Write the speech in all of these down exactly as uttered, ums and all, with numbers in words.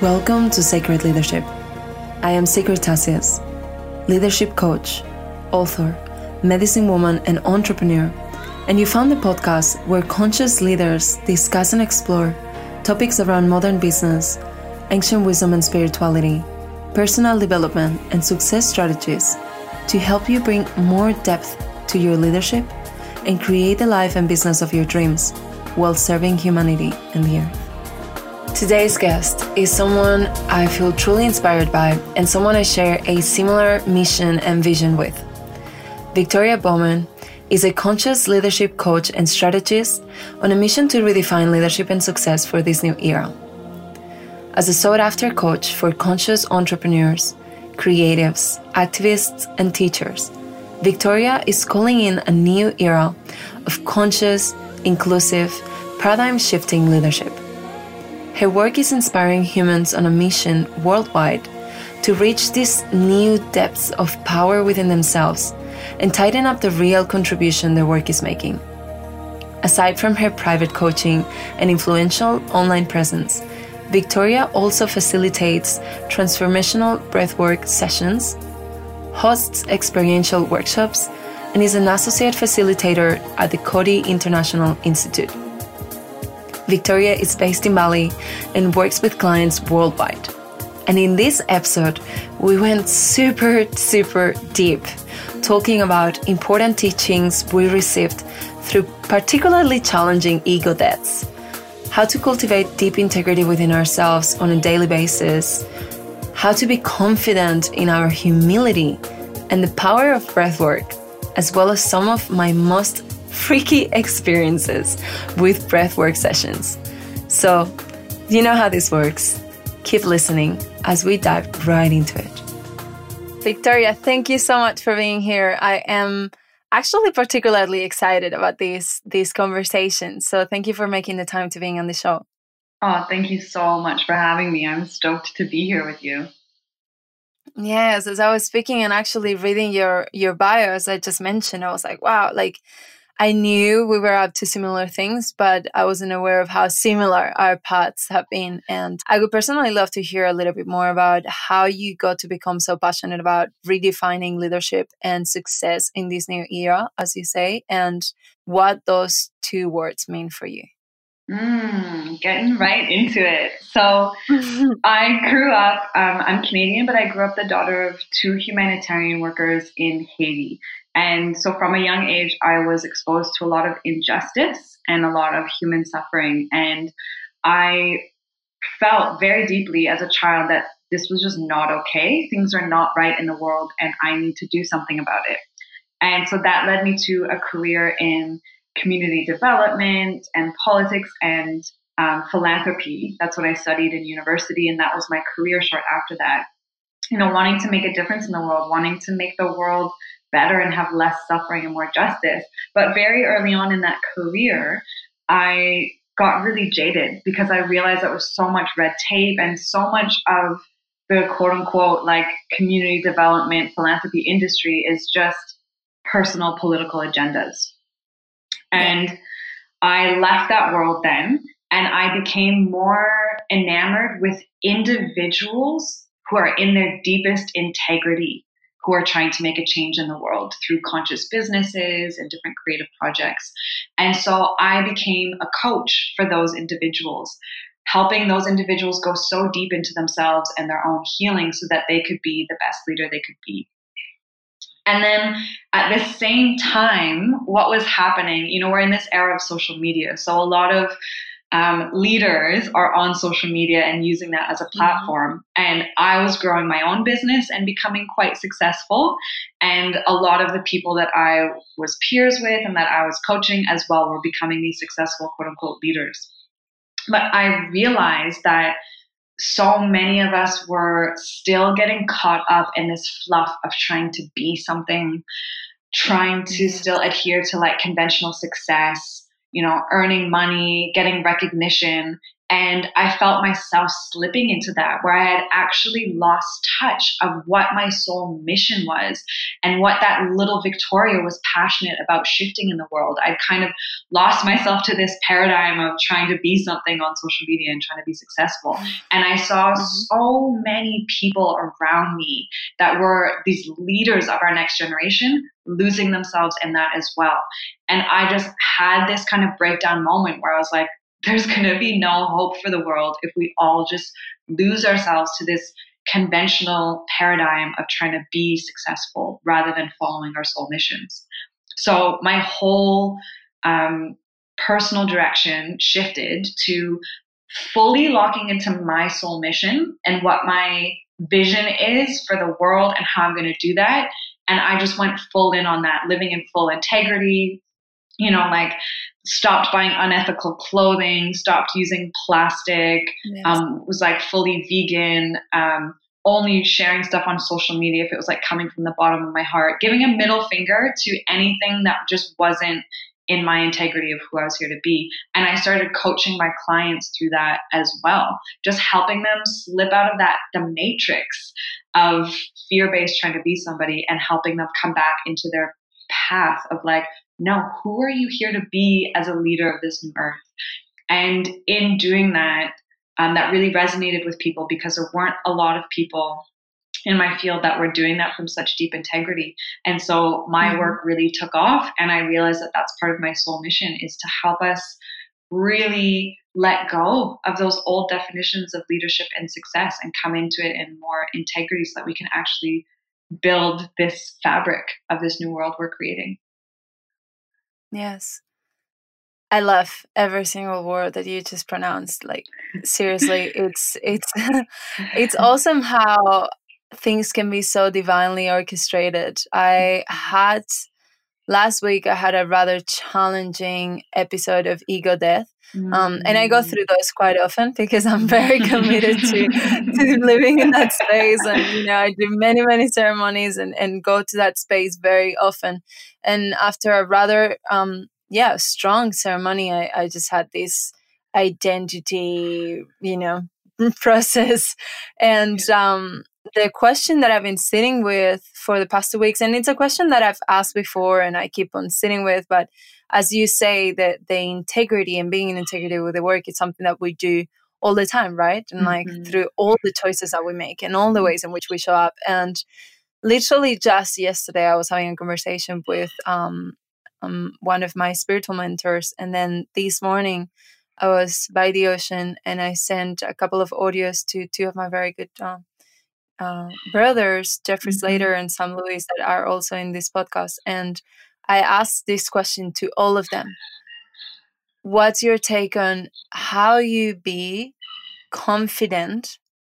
Welcome to Sacred Leadership. I am Sacred Tassias, leadership coach, author, medicine woman, and entrepreneur. And you found the podcast where conscious leaders discuss and explore topics around modern business, ancient wisdom and spirituality, personal development, and success strategies to help you bring more depth to your leadership and create the life and business of your dreams while serving humanity and the earth. Today's guest is someone I feel truly inspired by and someone I share a similar mission and vision with. Victoria Bowman is a conscious leadership coach and strategist on a mission to redefine leadership and success for this new era. As a sought-after coach for conscious entrepreneurs, creatives, activists, and teachers, Victoria is calling in a new era of conscious, inclusive, paradigm-shifting leadership. Her work is inspiring humans on a mission worldwide to reach these new depths of power within themselves and tighten up the real contribution their work is making. Aside from her private coaching and influential online presence, Victoria also facilitates transformational breathwork sessions, hosts experiential workshops, and is an associate facilitator at the Coady International Institute. Victoria is based in Bali and works with clients worldwide. And in this episode, we went super, super deep, talking about important teachings we received through particularly challenging ego deaths, how to cultivate deep integrity within ourselves on a daily basis, how to be confident in our humility, and the power of breathwork, as well as some of my most freaky experiences with breathwork sessions. So, you know how this works. Keep listening as we dive right into it. Victoria, thank you so much for being here. I am actually particularly excited about these these conversations. So thank you for making the time to being on the show. Oh, thank you so much for having me. I'm stoked to be here with you. Yes, as I was speaking and actually reading your your bio, as I just mentioned, I was like, wow, like I knew we were up to similar things, but I wasn't aware of how similar our paths have been. And I would personally love to hear a little bit more about how you got to become so passionate about redefining leadership and success in this new era, as you say, and what those two words mean for you. Mm, getting right into it. So I grew up, um, I'm Canadian, but I grew up the daughter of two humanitarian workers in Haiti. And so from a young age, I was exposed to a lot of injustice and a lot of human suffering. And I felt very deeply as a child that this was just not okay. Things are not right in the world and I need to do something about it. And so that led me to a career in community development and politics and um, philanthropy. That's what I studied in university. And that was my career short after that. You know, wanting to make a difference in the world, wanting to make the world better and have less suffering and more justice. But very early on in that career, I got really jaded because I realized there was so much red tape and so much of the quote unquote like community development philanthropy industry is just personal political agendas. And I left that world then and I became more enamored with individuals who are in their deepest integrity, who are trying to make a change in the world through conscious businesses and different creative projects. And so I became a coach for those individuals, helping those individuals go so deep into themselves and their own healing so that they could be the best leader they could be. And then at the same time, what was happening, you know, we're in this era of social media. So a lot of Um, leaders are on social media and using that as a platform. Mm-hmm. And I was growing my own business and becoming quite successful. And a lot of the people that I was peers with and that I was coaching as well were becoming these successful quote unquote leaders. But I realized that so many of us were still getting caught up in this fluff of trying to be something, trying to mm-hmm. still adhere to like conventional success, you know, earning money, getting recognition. And I felt myself slipping into that, where I had actually lost touch of what my soul mission was and what that little Victoria was passionate about shifting in the world. I'd kind of lost myself to this paradigm of trying to be something on social media and trying to be successful. And I saw mm-hmm. so many people around me that were these leaders of our next generation losing themselves in that as well. And I just had this kind of breakdown moment where I was like, there's going to be no hope for the world if we all just lose ourselves to this conventional paradigm of trying to be successful rather than following our soul missions. So my whole um, personal direction shifted to fully locking into my soul mission and what my vision is for the world and how I'm going to do that. And I just went full in on that, living in full integrity, you know, like stopped buying unethical clothing, stopped using plastic, yes. um, was like fully vegan, um, only sharing stuff on social media if it was like coming from the bottom of my heart, giving a middle finger to anything that just wasn't in my integrity of who I was here to be. And I started coaching my clients through that as well, just helping them slip out of that, the matrix of fear-based trying to be somebody, and helping them come back into their path of like, no, who are you here to be as a leader of this new earth? And in doing that, um, that really resonated with people because there weren't a lot of people in my field that were doing that from such deep integrity. And so my mm-hmm. work really took off, and I realized that that's part of my soul mission, is to help us really let go of those old definitions of leadership and success and come into it in more integrity so that we can actually build this fabric of this new world we're creating. Yes. I love every single word that you just pronounced. Like, seriously, it's it's it's awesome how things can be so divinely orchestrated. I had last week I had a rather challenging episode of ego death. Um, and I go through those quite often because I'm very committed to, to living in that space. And, you know, I do many, many ceremonies and, and go to that space very often. And after a rather, um, yeah, strong ceremony, I, I just had this identity, you know, process. And um, the question that I've been sitting with for the past two weeks, and it's a question that I've asked before and I keep on sitting with, but as you say, that the integrity and being in integrity with the work is something that we do all the time, right? And like mm-hmm. through all the choices that we make and all the ways in which we show up. And literally just yesterday, I was having a conversation with um, um, one of my spiritual mentors. And then this morning, I was by the ocean and I sent a couple of audios to two of my very good uh, uh, brothers, Jeffrey mm-hmm. Slater and Sam Lewis, that are also in this podcast. And I asked this question to all of them. What's your take on how you be confident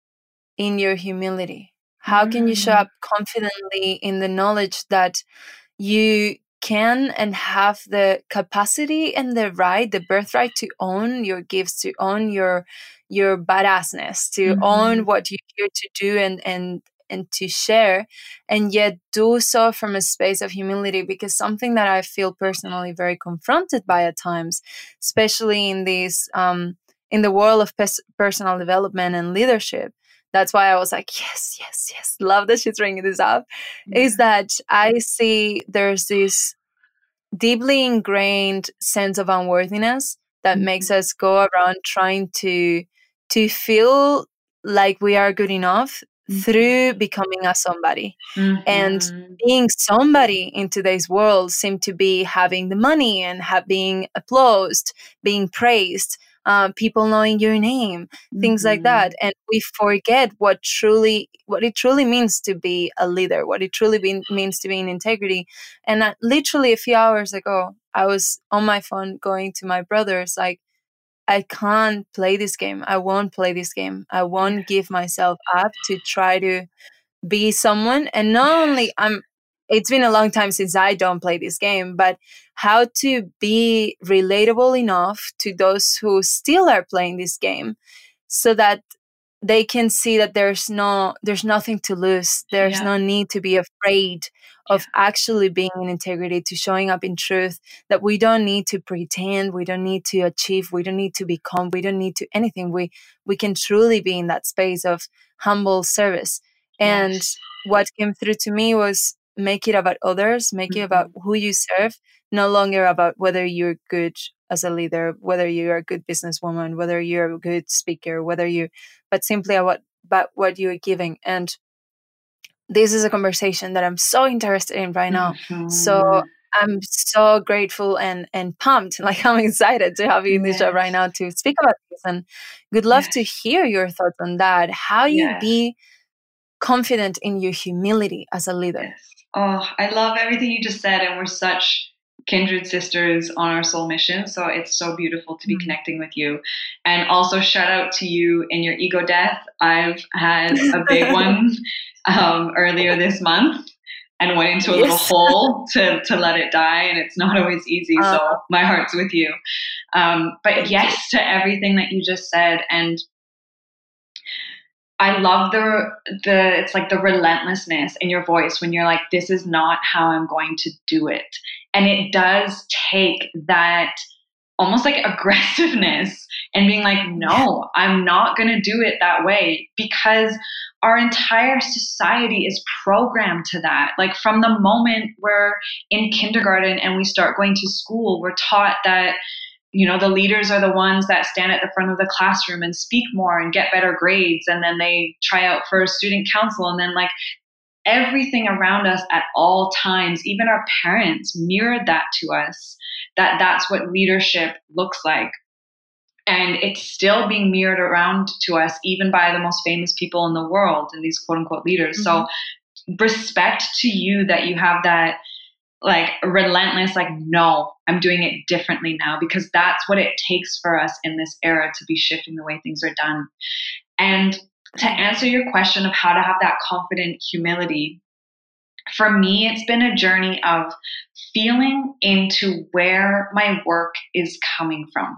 in your humility? How can you show up confidently in the knowledge that you can and have the capacity and the right, the birthright to own your gifts, to own your your badassness, to mm-hmm. own what you're here to do and and and to share, and yet do so from a space of humility? Because something that I feel personally very confronted by at times, especially in this um, in the world of pers- personal development and leadership. That's why I was like, yes, yes, yes, love that she's bringing this up, yeah. is that I see there's this deeply ingrained sense of unworthiness that mm-hmm. makes us go around trying to to feel like we are good enough mm-hmm. through becoming a somebody. Mm-hmm. And being somebody in today's world seem to be having the money and have, being applauded, being praised, uh, people knowing your name, things mm-hmm. like that. And we forget what truly, what it truly means to be a leader, what it truly be, means to be in integrity. And uh, literally a few hours ago, I was on my phone going to my brothers, like, I can't play this game. I won't play this game. I won't give myself up to try to be someone. And not only I'm, it's been a long time since I don't play this game, but how to be relatable enough to those who still are playing this game so that they can see that there's no there's nothing to lose. There's Yeah. no need to be afraid of actually being in integrity, to showing up in truth, that we don't need to pretend, we don't need to achieve, we don't need to become, we don't need to anything. We we can truly be in that space of humble service. And Yes. what came through to me was make it about others, make Mm-hmm. it about who you serve, no longer about whether you're good as a leader, whether you're a good businesswoman, whether you're a good speaker, whether you, but simply about, about what you're giving. And this is a conversation that I'm so interested in right now. Mm-hmm. So I'm so grateful and, and pumped. Like, I'm excited to have you in the Yes. show right now to speak about this. And would love Yes. to hear your thoughts on that. How you Yes. be confident in your humility as a leader. Yes. Oh, I love everything you just said. And we're such kindred sisters on our soul mission. So it's so beautiful to be Mm. connecting with you. And also shout out to you in your ego death. I've had a big one um, earlier this month and went into a Yes. little hole to, to let it die. And it's not always easy. Uh, so my heart's with you. Um, but Thank yes you. to everything that you just said. And I love the, the, it's like the relentlessness in your voice when you're like, this is not how I'm going to do it. And it does take that almost like aggressiveness and being like, no, I'm not going to do it that way, because our entire society is programmed to that. Like, from the moment we're in kindergarten and we start going to school, we're taught that, you know, the leaders are the ones that stand at the front of the classroom and speak more and get better grades. And then they try out for student council. And then, like, everything around us at all times, even our parents mirrored that to us, that that's what leadership looks like. And it's still being mirrored around to us, even by the most famous people in the world and these quote unquote leaders. Mm-hmm. So respect to you that you have that, like, relentless, like, no, I'm doing it differently now, because that's what it takes for us in this era to be shifting the way things are done. And to answer your question of how to have that confident humility, for me, it's been a journey of feeling into where my work is coming from.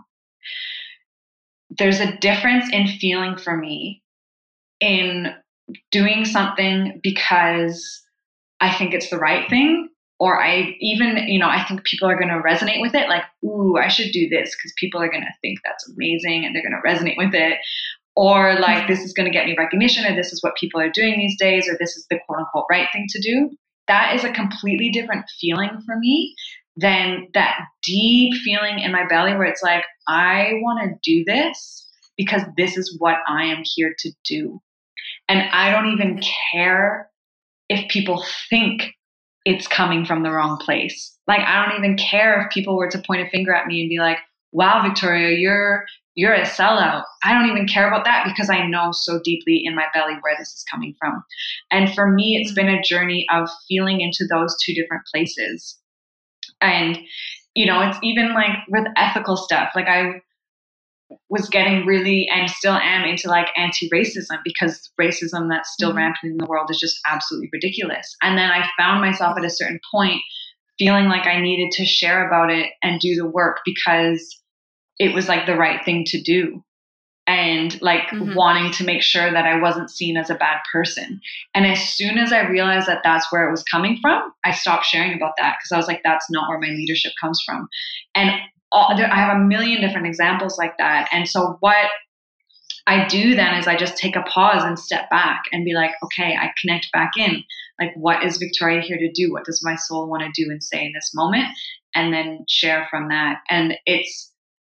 There's a difference in feeling for me in doing something because I think it's the right thing, or I even, you know, I think people are going to resonate with it. Like, ooh, I should do this because people are going to think that's amazing and they're going to resonate with it. Or like, mm-hmm. this is going to get me recognition, or this is what people are doing these days, or this is the quote unquote right thing to do. That is a completely different feeling for me than that deep feeling in my belly where it's like, I want to do this because this is what I am here to do. And I don't even care if people think it's coming from the wrong place. Like, I don't even care if people were to point a finger at me and be like, wow, Victoria, you're you're a sellout. I don't even care about that, because I know so deeply in my belly where this is coming from. And for me, it's been a journey of feeling into those two different places. And, you know, it's even like with ethical stuff. Like, I was getting really, and still am, into like anti-racism, because racism that's still mm-hmm. rampant in the world is just absolutely ridiculous. And then I found myself at a certain point feeling like I needed to share about it and do the work because it was like the right thing to do. And like mm-hmm. wanting to make sure that I wasn't seen as a bad person. And as soon as I realized that that's where it was coming from, I stopped sharing about that, because I was like, that's not where my leadership comes from. And all, I have a million different examples like that. And so what I do then is I just take a pause and step back and be like, okay, I connect back in. Like, what is Victoria here to do? What does my soul want to do and say in this moment? And then share from that. And it's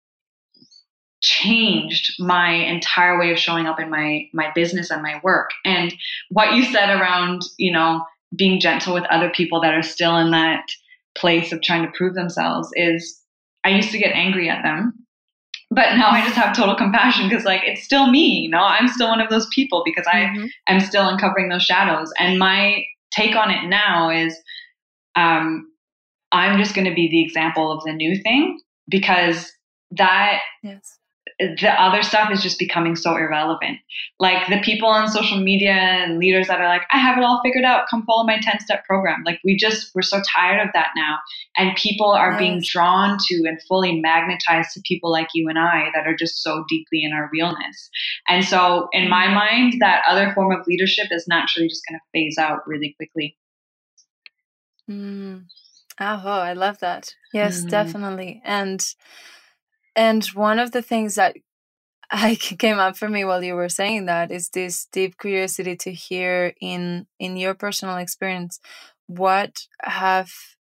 changed my entire way of showing up in my my business and my work. And what you said around, you know, being gentle with other people that are still in that place of trying to prove themselves is, I used to get angry at them, but now I just have total compassion, because like, it's still me, you know, I'm still one of those people, because mm-hmm. I am still uncovering those shadows. And my take on it now is, um, I'm just going to be the example of the new thing, because that, yes. the other stuff is just becoming so irrelevant. Like the people on social media and leaders that are like, I have it all figured out, come follow my ten step program. Like we just, we're so tired of that now. And people are yes. being drawn to and fully magnetized to people like you and I that are just so deeply in our realness. And so in my mind, that other form of leadership is naturally just going to phase out really quickly. Mm. Oh, I love that. Yes, mm. definitely. And And one of the things that I came up for me while you were saying that is this deep curiosity to hear in in your personal experience, what have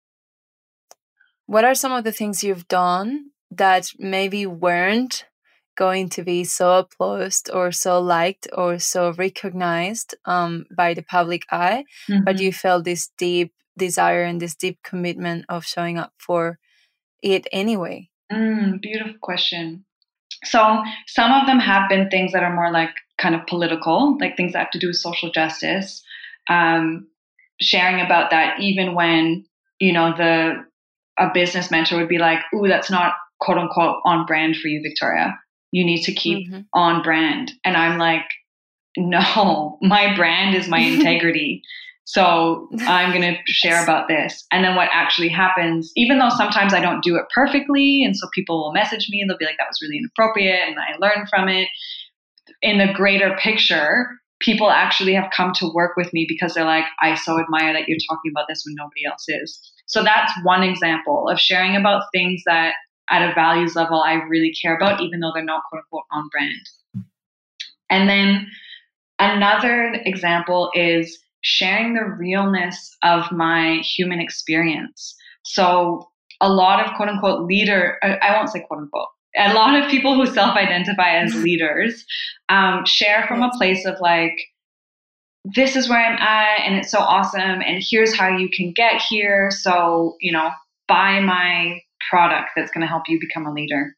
what are some of the things you've done that maybe weren't going to be so applauded or so liked or so recognized um, by the public eye, mm-hmm. but you felt this deep desire and this deep commitment of showing up for it anyway? Mm, beautiful question. So some of them have been things that are more like kind of political, like things that have to do with social justice, um, sharing about that even when, you know, the a business mentor would be like, ooh, that's not quote unquote on brand for you, Victoria. You need to keep mm-hmm. on brand. And I'm like, no, my brand is my integrity. So I'm going to share about this. And then what actually happens, even though sometimes I don't do it perfectly, and so people will message me and they'll be like, that was really inappropriate, and I learned from it. In the greater picture, people actually have come to work with me because they're like, I so admire that you're talking about this when nobody else is. So that's one example of sharing about things that at a values level I really care about, even though they're not quote unquote on brand. And then another example is sharing the realness of my human experience. So a lot of quote unquote leader, I won't say quote unquote, a lot of people who self-identify as leaders um, share from a place of like, this is where I'm at and it's so awesome and here's how you can get here. So, you know, buy my product that's going to help you become a leader.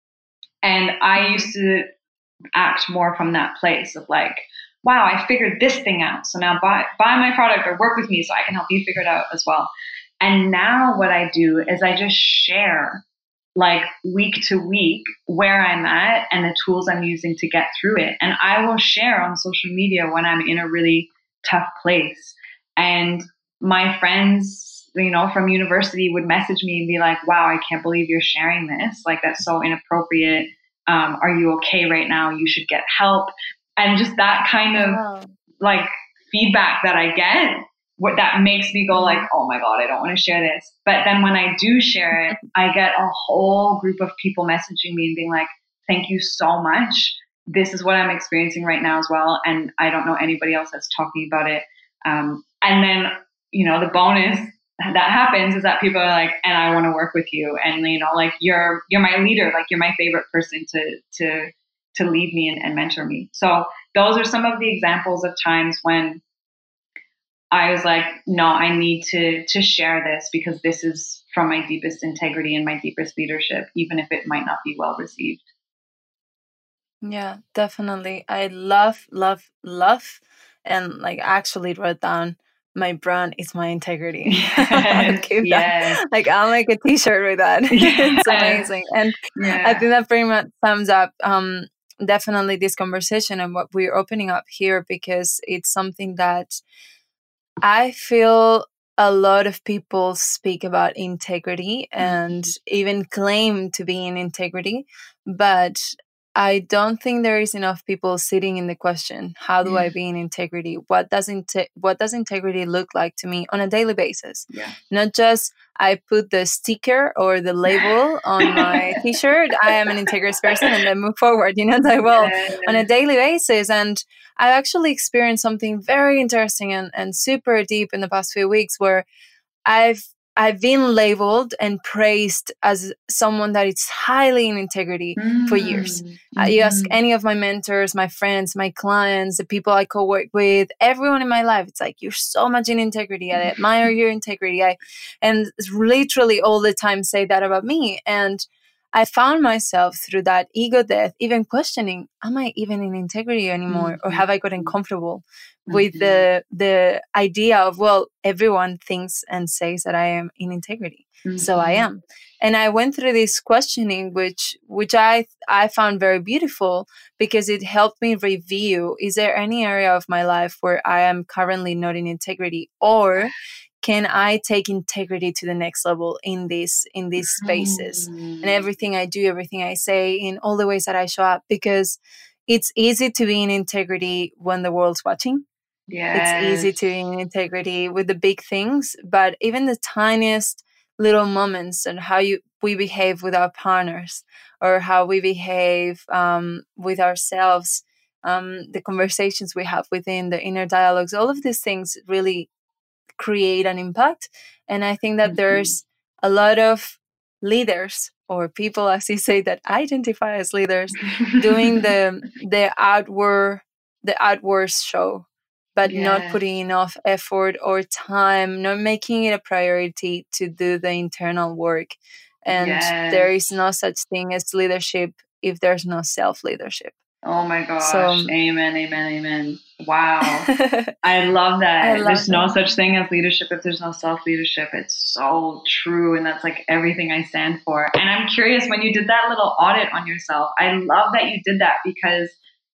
And I used to act more from that place of like, wow, I figured this thing out. So now buy buy my product or work with me so I can help you figure it out as well. And now what I do is I just share like week to week where I'm at and the tools I'm using to get through it. And I will share on social media when I'm in a really tough place. And my friends, you know, from university would message me and be like, wow, I can't believe you're sharing this. Like, that's so inappropriate. Um, are you okay right now? You should get help. And just that kind of wow. like feedback that I get, what that makes me go like, oh my God, I don't want to share this. But then when I do share it, I get a whole group of people messaging me and being like, thank you so much. This is what I'm experiencing right now as well. And I don't know anybody else that's talking about it. Um, and then, you know, the bonus that happens is that people are like, and I want to work with you. And, you know, like you're, you're my leader, like you're my favorite person to, to, to lead me and, and mentor me. So those are some of the examples of times when I was like, no, I need to to share this because this is from my deepest integrity and my deepest leadership, even if it might not be well received. Yeah, definitely. I love, love, love, and like actually wrote down, my brand is my integrity. Yes, keep yes. that. Like I'll make a t-shirt with that. Yes. It's amazing. And yeah. I think that pretty much sums up um, definitely this conversation and what we're opening up here, because it's something that I feel a lot of people speak about integrity and mm-hmm. even claim to be in integrity, but I don't think there is enough people sitting in the question, how do yeah. I be in integrity? What does inte- what does integrity look like to me on a daily basis? Yeah. Not just I put the sticker or the label on my t-shirt, I am an integrous person, and then move forward, you know, that well yeah. on a daily basis. And I actually experienced something very interesting and, and super deep in the past few weeks where I've I've been labeled and praised as someone that is highly in integrity mm. for years. Mm-hmm. Uh, you ask any of my mentors, my friends, my clients, the people I co-work with, everyone in my life, it's like, you're so much in integrity. I admire your integrity. I, and literally all the time say that about me. And I found myself through that ego death, even questioning, am I even in integrity anymore? Mm-hmm. Or have I gotten comfortable Mm-hmm. with the the idea of, well, everyone thinks and says that I am in integrity. Mm-hmm. So I am. And I went through this questioning, which which I I found very beautiful, because it helped me review, is there any area of my life where I am currently not in integrity, or can I take integrity to the next level in this in these spaces, mm. and everything I do, everything I say, in all the ways that I show up? Because it's easy to be in integrity when the world's watching. Yes. It's easy to be in integrity with the big things, but even the tiniest little moments and how you we behave with our partners, or how we behave um, with ourselves, um, the conversations we have within the inner dialogues, all of these things really create an impact. And I think that mm-hmm. there's a lot of leaders, or people, as you say, that identify as leaders, doing the the outward the outward show, but yes. not putting enough effort or time, not making it a priority to do the internal work. And yes. there is no such thing as leadership if there's no self-leadership. Oh my gosh. So, amen, amen, amen. Wow. I love that. I love there's that. No such thing as leadership if there's no self-leadership. It's so true. And that's like everything I stand for. And I'm curious, when you did that little audit on yourself, I love that you did that, because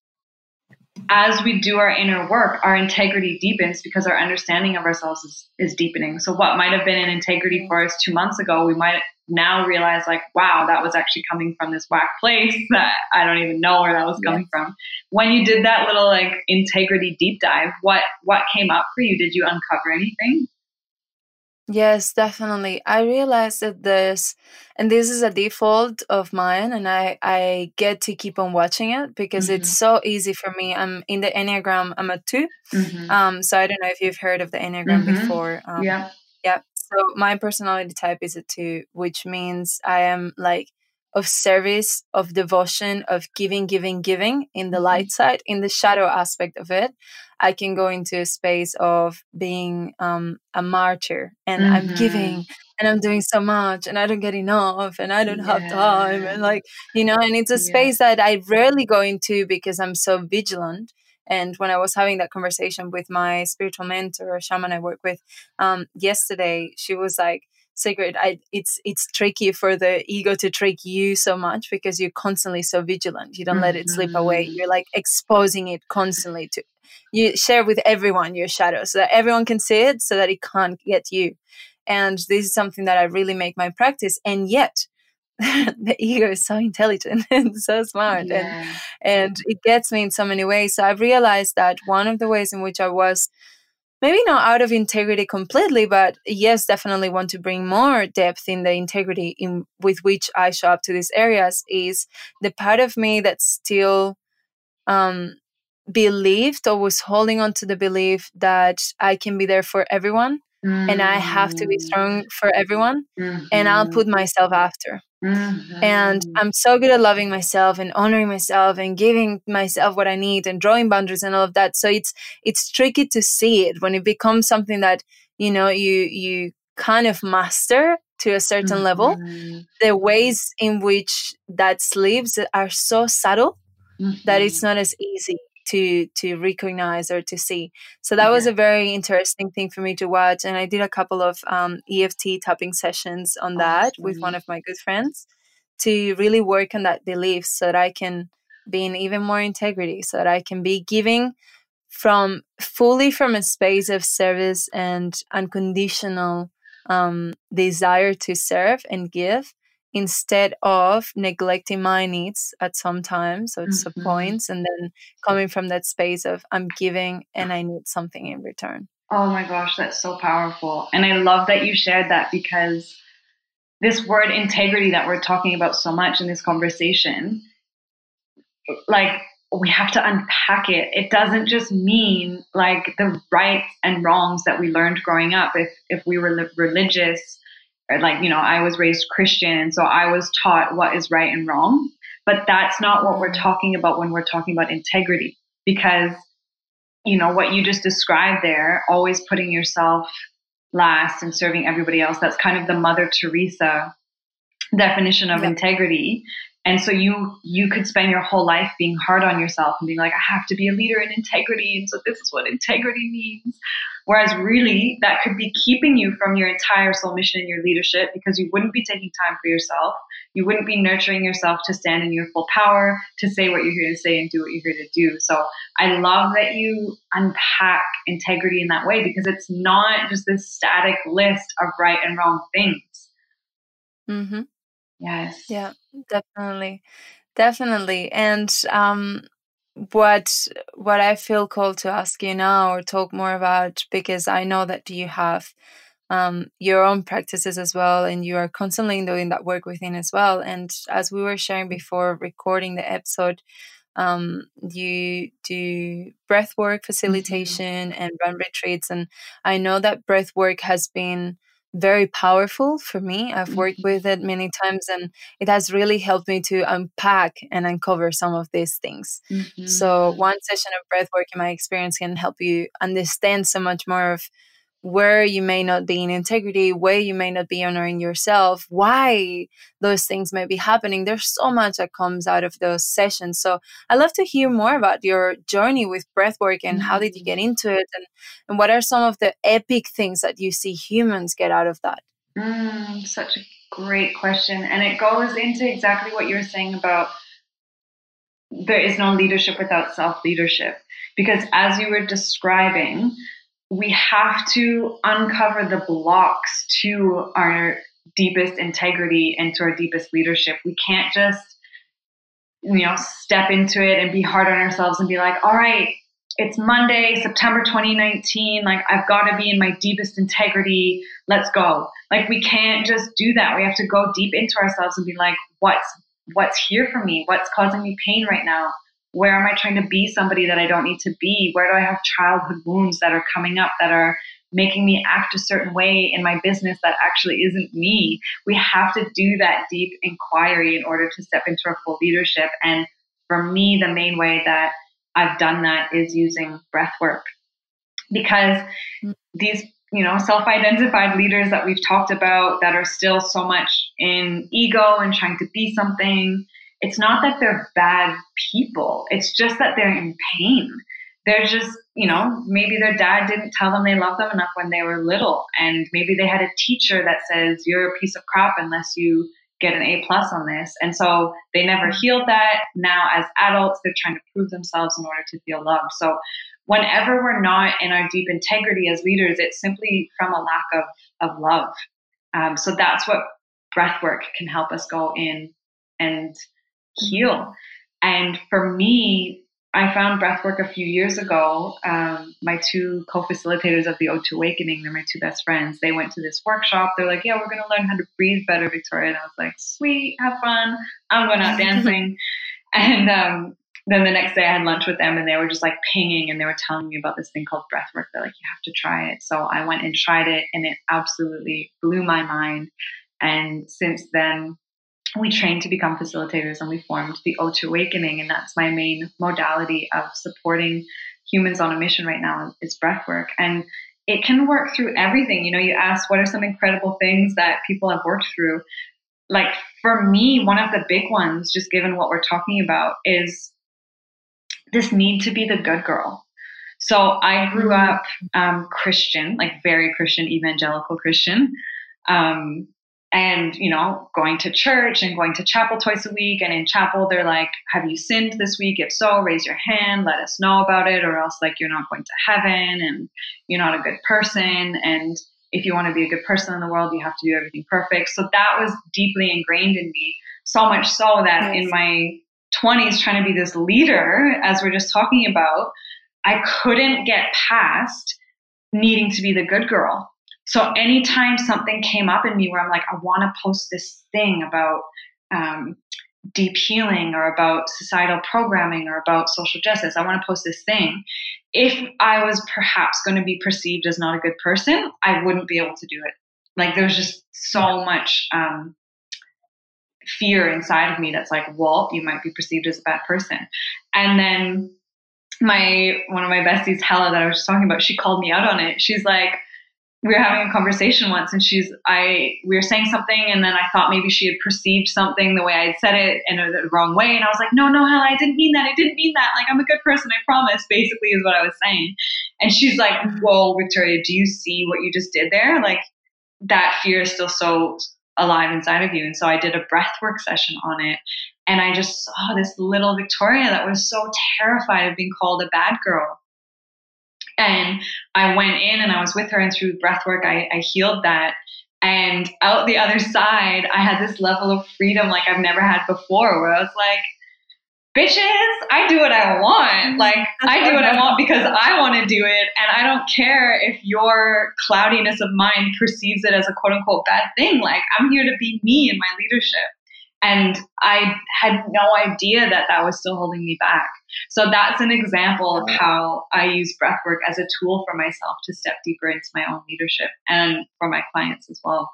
as we do our inner work, our integrity deepens because our understanding of ourselves is, is deepening. So what might have been an integrity for us two months ago, we might now realize, like, wow, that was actually coming from this whack place that I don't even know where that was coming yeah. from. When you did that little like integrity deep dive, what what came up for you? Did you uncover anything? Yes, definitely. I realized that this, and this is a default of mine, and I, I get to keep on watching it because mm-hmm. it's so easy for me. I'm in the Enneagram, I'm a two. Mm-hmm. Um, so I don't know if you've heard of the Enneagram mm-hmm. before. Um, yeah. Yeah. So my personality type is a two, which means I am like of service, of devotion, of giving, giving, giving in the mm-hmm. light side. In the shadow aspect of it, I can go into a space of being um, a martyr, and mm-hmm. I'm giving and I'm doing so much and I don't get enough and I don't yeah. have time. And like, you know, and it's a space yeah. that I rarely go into because I'm so vigilant. And when I was having that conversation with my spiritual mentor or shaman I work with um, yesterday, she was like, Sigrid, I, it's it's tricky for the ego to trick you so much because you're constantly so vigilant. You don't mm-hmm. let it slip away. You're like exposing it constantly to, you share with everyone your shadow so that everyone can see it so that it can't get you. And this is something that I really make my practice. And yet the ego is so intelligent and so smart yeah. and and it gets me in so many ways. So I've realized that one of the ways in which I was maybe not out of integrity completely, but yes, definitely want to bring more depth in the integrity in with which I show up to these areas is the part of me that still um, believed or was holding on to the belief that I can be there for everyone mm-hmm. and I have to be strong for everyone mm-hmm. and I'll put myself after. Mm-hmm. And I'm so good at loving myself and honoring myself and giving myself what I need and drawing boundaries and all of that. So it's it's tricky to see it when it becomes something that, you know, you you kind of master to a certain mm-hmm. level. The ways in which that sleeps are so subtle mm-hmm. that it's not as easy to to recognize or to see. So that yeah. was a very interesting thing for me to watch. And I did a couple of um, E F T tapping sessions on that awesome. with one of my good friends to really work on that belief so that I can be in even more integrity, so that I can be giving from fully from a space of service and unconditional um, desire to serve and give, instead of neglecting my needs at some times or mm-hmm. some points, and then coming from that space of I'm giving and I need something in return. Oh my gosh, that's so powerful. And I love that you shared that, because this word integrity that we're talking about so much in this conversation, like we have to unpack it. It doesn't just mean like the rights and wrongs that we learned growing up. If if we were religious, or like, you know, I was raised Christian, so I was taught what is right and wrong. But that's not what we're talking about when we're talking about integrity, because, you know, what you just described there, always putting yourself last and serving everybody else, that's kind of the Mother Teresa definition of Yep. integrity. And so you you could spend your whole life being hard on yourself and being like, I have to be a leader in integrity, and so this is what integrity means. Whereas really, that could be keeping you from your entire soul mission in your leadership, because you wouldn't be taking time for yourself. You wouldn't be nurturing yourself to stand in your full power, to say what you're here to say and do what you're here to do. So I love that you unpack integrity in that way, because it's not just this static list of right and wrong things. Mm-hmm. Yes. Yeah, definitely. Definitely. And um, what what I feel called to ask you now or talk more about, because I know that you have um, your own practices as well, and you are constantly doing that work within as well. And as we were sharing before recording the episode, um, you do breath work facilitation mm-hmm. and run retreats. And I know that breath work has been very powerful for me. I've worked mm-hmm. with it many times, and it has really helped me to unpack and uncover some of these things. Mm-hmm. So one session of breath work, in my experience, can help you understand so much more of where you may not be in integrity, where you may not be honoring yourself, why those things may be happening. There's so much that comes out of those sessions. So I'd love to hear more about your journey with breathwork, and mm-hmm. how did you get into it, and, and what are some of the epic things that you see humans get out of that? Mm, such a great question. And it goes into exactly what you're saying about there is no leadership without self-leadership. Because as you were describing, we have to uncover the blocks to our deepest integrity and to our deepest leadership. We can't just, you know, step into it and be hard on ourselves and be like, all right, it's Monday, September twenty nineteen. Like, I've got to be in my deepest integrity. Let's go. Like, we can't just do that. We have to go deep into ourselves and be like, what's, what's here for me? What's causing me pain right now? Where am I trying to be somebody that I don't need to be? Where do I have childhood wounds that are coming up that are making me act a certain way in my business that actually isn't me? We have to do that deep inquiry in order to step into our full leadership. And for me, the main way that I've done that is using breath work, because these, you know, self-identified leaders that we've talked about that are still so much in ego and trying to be something, it's not that they're bad people. It's just that they're in pain. They're just, you know, maybe their dad didn't tell them they loved them enough when they were little. And maybe they had a teacher that says, you're a piece of crap unless you get an A plus on this. And so they never healed that. Now as adults, they're trying to prove themselves in order to feel loved. So whenever we're not in our deep integrity as leaders, it's simply from a lack of, of love. Um, so that's what breath work can help us go in and heal. And for me, I found breathwork a few years ago. Um, my two co-facilitators of the O two Awakening, they're my two best friends. They went to this workshop. They're like, yeah, we're going to learn how to breathe better, Victoria. And I was like, sweet, have fun. I'm going out dancing. And um, then the next day I had lunch with them, and they were just like pinging, and they were telling me about this thing called breathwork. They're like, you have to try it. So I went and tried it, and it absolutely blew my mind. And since then, we trained to become facilitators, and we formed the O two Awakening. And that's my main modality of supporting humans on a mission right now is breath work. And it can work through everything. You know, you asked, what are some incredible things that people have worked through? Like for me, one of the big ones, just given what we're talking about, is this need to be the good girl. So I grew up um, Christian, like very Christian, evangelical Christian. Um, And, you know, going to church and going to chapel twice a week. And in chapel, they're like, have you sinned this week? If so, raise your hand, let us know about it, or else like you're not going to heaven and you're not a good person. And if you want to be a good person in the world, you have to do everything perfect. So that was deeply ingrained in me, so much so that yes. in my twenties, trying to be this leader, as we're just talking about, I couldn't get past needing to be the good girl. So anytime something came up in me where I'm like, I want to post this thing about um, deep healing or about societal programming or about social justice, I want to post this thing. If I was perhaps going to be perceived as not a good person, I wouldn't be able to do it. Like there's just so much um, fear inside of me that's like, well, you might be perceived as a bad person. And then my one of my besties, Hella, that I was just talking about, she called me out on it. She's like, we were having a conversation once, and she's, I, we were saying something, and then I thought maybe she had perceived something the way I had said it in a, the wrong way. And I was like, no, no, Hella, I didn't mean that. I didn't mean that. Like, I'm a good person. I promise, basically is what I was saying. And she's like, whoa, Victoria, do you see what you just did there? Like, that fear is still so alive inside of you. And so I did a breathwork session on it. And I just saw this little Victoria that was so terrified of being called a bad girl. And I went in and I was with her, and through breath work, I, I healed that. And out the other side, I had this level of freedom like I've never had before, where I was like, bitches, I do what I want. Like, I do what I want because I want to do it. And I don't care if your cloudiness of mind perceives it as a quote unquote bad thing. Like, I'm here to be me in my leadership. And I had no idea that that was still holding me back. So that's an example of how I use breathwork as a tool for myself to step deeper into my own leadership, and for my clients as well.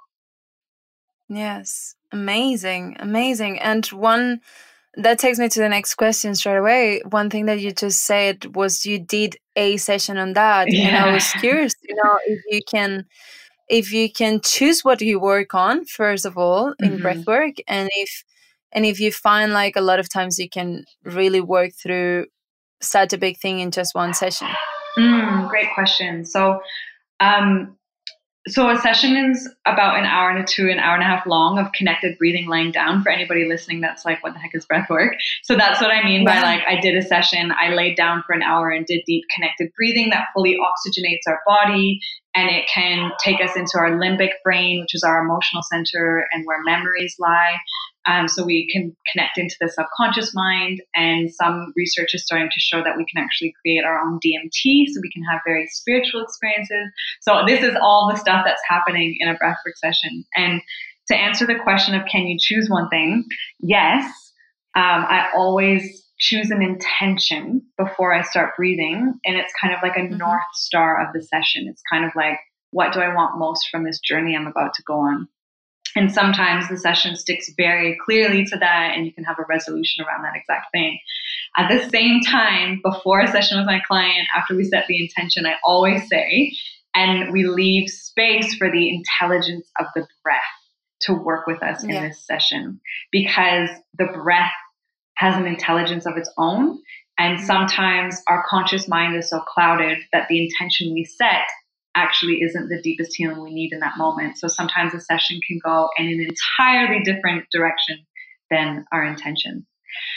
Yes. Amazing. Amazing. And one that takes me to the next question straight away. One thing that you just said was you did a session on that. Yeah. And I was curious, you know, if you can if you can choose what you work on, first of all, in mm-hmm. breathwork, and if and if you find like a lot of times you can really work through such a big thing in just one session. Mm, great question. So, um, so a session is about an hour and a two, an hour and a half long of connected breathing, laying down. For anybody listening, that's like, what the heck is breathwork? So that's what I mean yeah. by like, I did a session, I laid down for an hour and did deep connected breathing that fully oxygenates our body. And it can take us into our limbic brain, which is our emotional center and where memories lie. Um, so we can connect into the subconscious mind. And some research is starting to show that we can actually create our own D M T, so we can have very spiritual experiences. So this is all the stuff that's happening in a breathwork session. And to answer the question of can you choose one thing? Yes. Um, I always choose an intention before I start breathing. And it's kind of like a mm-hmm. North Star of the session. It's kind of like, what do I want most from this journey I'm about to go on? And sometimes the session sticks very clearly to that, and you can have a resolution around that exact thing. At the same time, before a session with my client, after we set the intention, I always say, and we leave space for the intelligence of the breath to work with us yeah. in this session, because the breath has an intelligence of its own. And sometimes our conscious mind is so clouded that the intention we set actually isn't the deepest healing we need in that moment. So sometimes a session can go in an entirely different direction than our intention.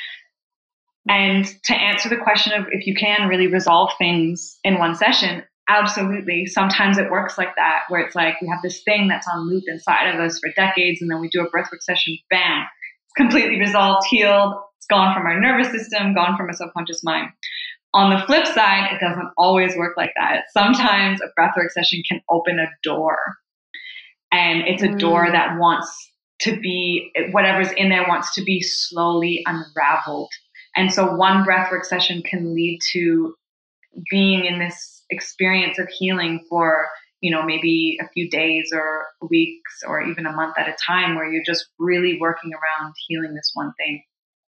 And to answer the question of if you can really resolve things in one session, absolutely. Sometimes it works like that, where it's like we have this thing that's on loop inside of us for decades, and then we do a breathwork session, bam, it's completely resolved, healed, it's gone from our nervous system, gone from our subconscious mind. On the flip side, it doesn't always work like that. Sometimes a breathwork session can open a door, and it's a door that wants to be, whatever's in there wants to be slowly unraveled. And so one breathwork session can lead to being in this experience of healing for, you know, maybe a few days or weeks or even a month at a time, where you're just really working around healing this one thing.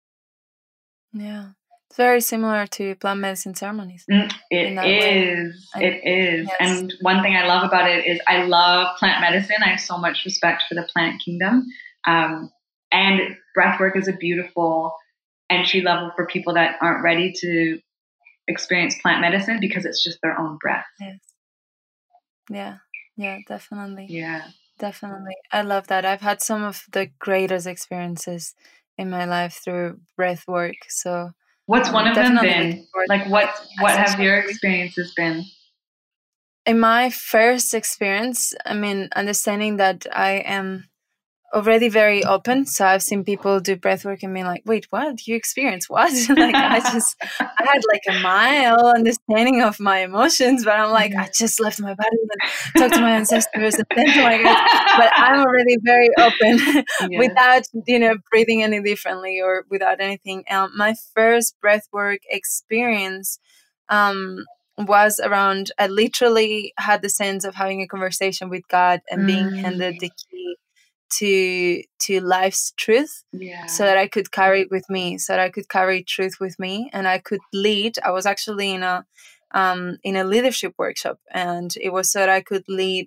Yeah. It's very similar to plant medicine ceremonies. Mm, it is. Way. It is. Yes. And one thing I love about it is I love plant medicine. I have so much respect for the plant kingdom. Um, and breathwork is a beautiful entry level for people that aren't ready to experience plant medicine, because it's just their own breath. Yes. Yeah. Yeah, definitely. Yeah. Definitely. I love that. I've had some of the greatest experiences in my life through breath work. So what's um, one of them been? Like what what have your experiences been? In my first experience, I mean, understanding that I am already very open. So I've seen people do breathwork and being like, wait, what? You experience what? Like I just, I had like a mild understanding of my emotions, but I'm like, I just left my body and talked to my ancestors and things like that. But I'm already very open yeah. without, you know, breathing any differently or without anything. Um, my first breathwork experience um, was around, I literally had the sense of having a conversation with God and mm. being handed the key to to life's truth, yeah. so that I could carry it with me, so that I could carry truth with me, and I could lead. I was actually in a um in a leadership workshop, and it was so that I could lead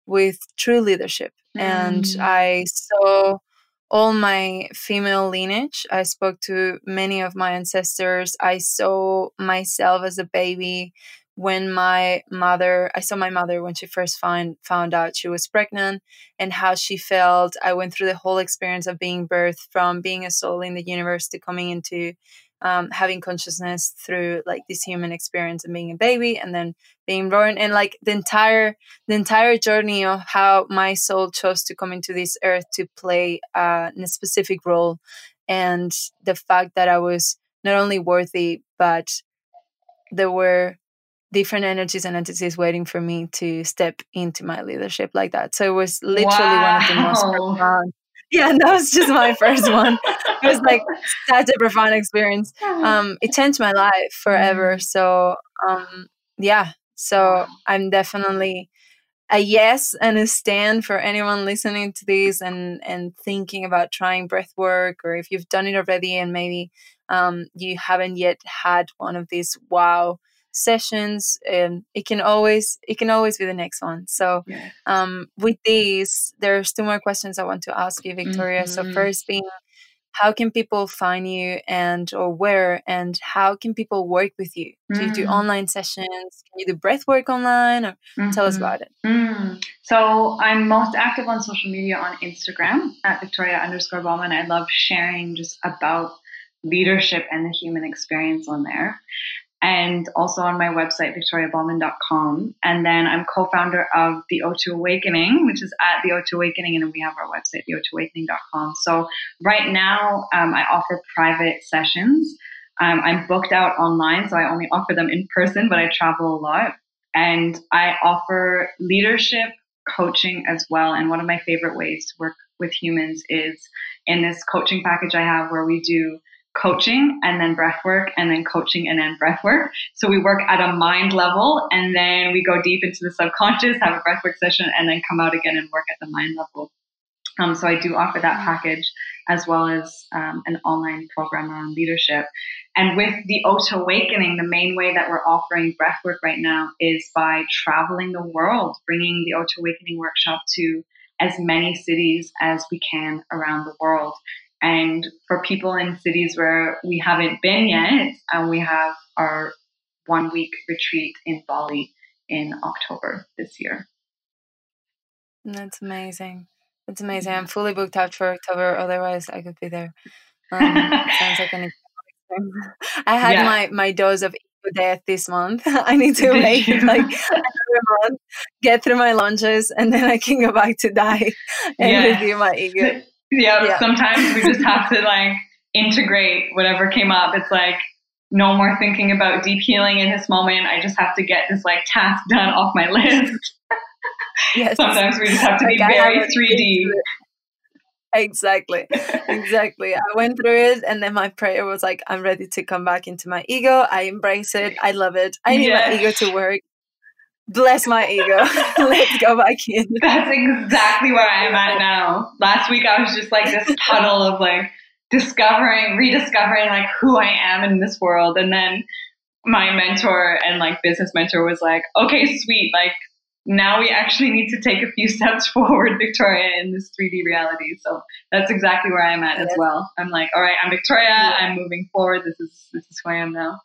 with true leadership. Mm. And I saw all my female lineage. I spoke to many of my ancestors. I saw myself as a baby when my mother, I saw my mother when she first find, found out she was pregnant and how she felt. I went through the whole experience of being birthed, from being a soul in the universe to coming into um, having consciousness through like this human experience and being a baby and then being born, and like the entire the entire journey of how my soul chose to come into this earth to play uh, a specific role, and the fact that I was not only worthy, but there were different energies and entities waiting for me to step into my leadership like that. So it was literally wow. one of the most profound. Yeah, that was just my first one. It was like such a profound experience. Um, it changed my life forever. Mm. So um, yeah, so wow. I'm definitely a yes and a stand for anyone listening to this and, and thinking about trying breath work, or if you've done it already and maybe um, you haven't yet had one of these wow sessions, and it can always it can always be the next one. So yes. um, with these, there's two more questions I want to ask you, Victoria. Mm-hmm. So first being, how can people find you, and or where, and how can people work with you? Mm. Do you do online sessions? Can you do breath work online? Or mm-hmm. tell us about it. Mm. So I'm most active on social media on Instagram at Victoria underscore Baumann. I love sharing just about leadership and the human experience on there. And also on my website, victoria baumann dot com. And then I'm co-founder of the O two Awakening, which is at the O two Awakening. And then we have our website, the o two awakening dot com. So right now, um, I offer private sessions. Um, I'm booked out online, so I only offer them in person, but I travel a lot. And I offer leadership coaching as well. And one of my favorite ways to work with humans is in this coaching package I have, where we do coaching and then breath work, and then coaching and then breath work. So we work at a mind level, and then we go deep into the subconscious, have a breath work session, and then come out again and work at the mind level. Um, so I do offer that package, as well as um, an online program around leadership. And with the O two Awakening, the main way that we're offering breath work right now is by traveling the world, bringing the O two Awakening workshop to as many cities as we can around the world. And for people in cities where we haven't been yet, um, we have our one week retreat in Bali in October this year. That's amazing. That's amazing. I'm fully booked out for October. Otherwise, I could be there. Um, sounds like an experience. I had yeah. my, my dose of ego death this month. I need to wait like another month, get through my launches, and then I can go back to die and yes. review my ego. Yeah, yeah, sometimes we just have to like integrate whatever came up. It's like no more thinking about deep healing in this moment. I just have to get this like task done off my list. Yes. Sometimes we just have to like be very three D. Exactly. Exactly. I went through it, and then my prayer was like, I'm ready to come back into my ego. I embrace it. I love it. I need yes. my ego to work. Bless my ego. Let's go back in. That's exactly where I am at now. Last week I was just like this puddle of like discovering, rediscovering like who I am in this world. And then my mentor and like business mentor was like, okay, sweet. Like now we actually need to take a few steps forward, Victoria, in this three D reality. So that's exactly where I'm at yes. as well. I'm like, all right, I'm Victoria. Yeah. I'm moving forward. This is, this is who I am now.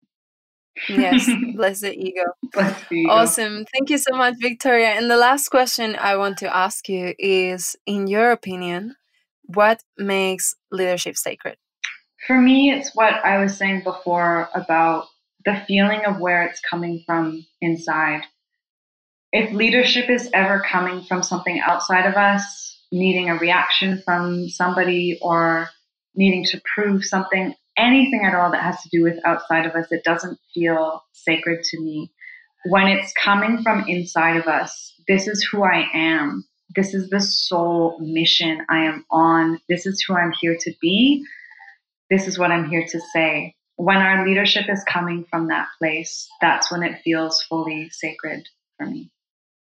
Yes, bless the ego. Bless the ego. Awesome. Thank you so much, Victoria. And the last question I want to ask you is, in your opinion, what makes leadership sacred? For me, it's what I was saying before about the feeling of where it's coming from inside. If leadership is ever coming from something outside of us, needing a reaction from somebody or needing to prove something, anything at all that has to do with outside of us, it doesn't feel sacred to me. When it's coming from inside of us, this is who I am. This is the soul mission I am on. This is who I'm here to be. This is what I'm here to say. When our leadership is coming from that place, that's when it feels fully sacred for me.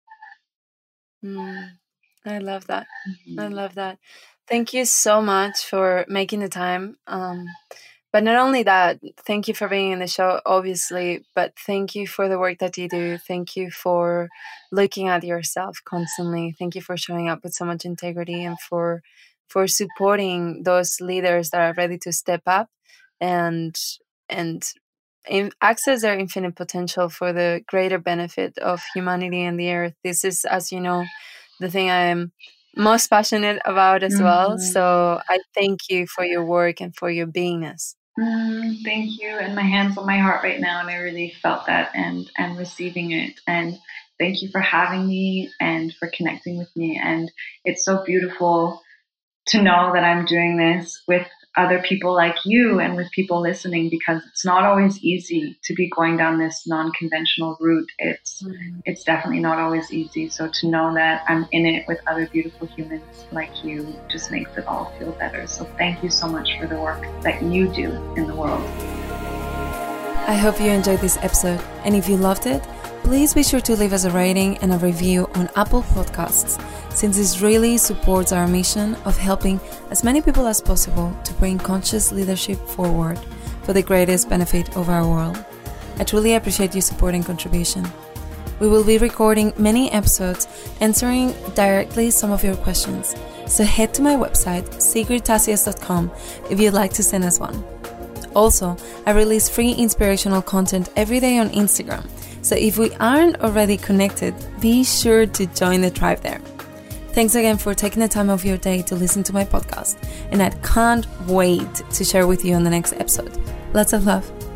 Mm, I love that. Mm-hmm. I love that. Thank you so much for making the time. Um, But not only that, thank you for being in the show, obviously, but thank you for the work that you do. Thank you for looking at yourself constantly. Thank you for showing up with so much integrity and for for supporting those leaders that are ready to step up and and in, access their infinite potential for the greater benefit of humanity and the earth. This is, as you know, the thing I am most passionate about as mm-hmm. well. So I thank you for your work and for your beingness. Mm, thank you. And my hand's on my heart right now, and I really felt that and and receiving it. And thank you for having me and for connecting with me. And it's so beautiful to know that I'm doing this with other people like you and with people listening, because it's not always easy to be going down this non-conventional route. It's mm-hmm. it's definitely not always easy. So to know that I'm in it with other beautiful humans like you just makes it all feel better. So thank you so much for the work that you do in the world. I hope you enjoyed this episode, and if you loved it, please be sure to leave us a rating and a review on Apple Podcasts, since this really supports our mission of helping as many people as possible to bring conscious leadership forward for the greatest benefit of our world. I truly appreciate your support and contribution. We will be recording many episodes answering directly some of your questions, so head to my website, sigrid tassias dot com, if you'd like to send us one. Also, I release free inspirational content every day on Instagram, so if we aren't already connected, be sure to join the tribe there. Thanks again for taking the time of your day to listen to my podcast, and I can't wait to share with you on the next episode. Lots of love.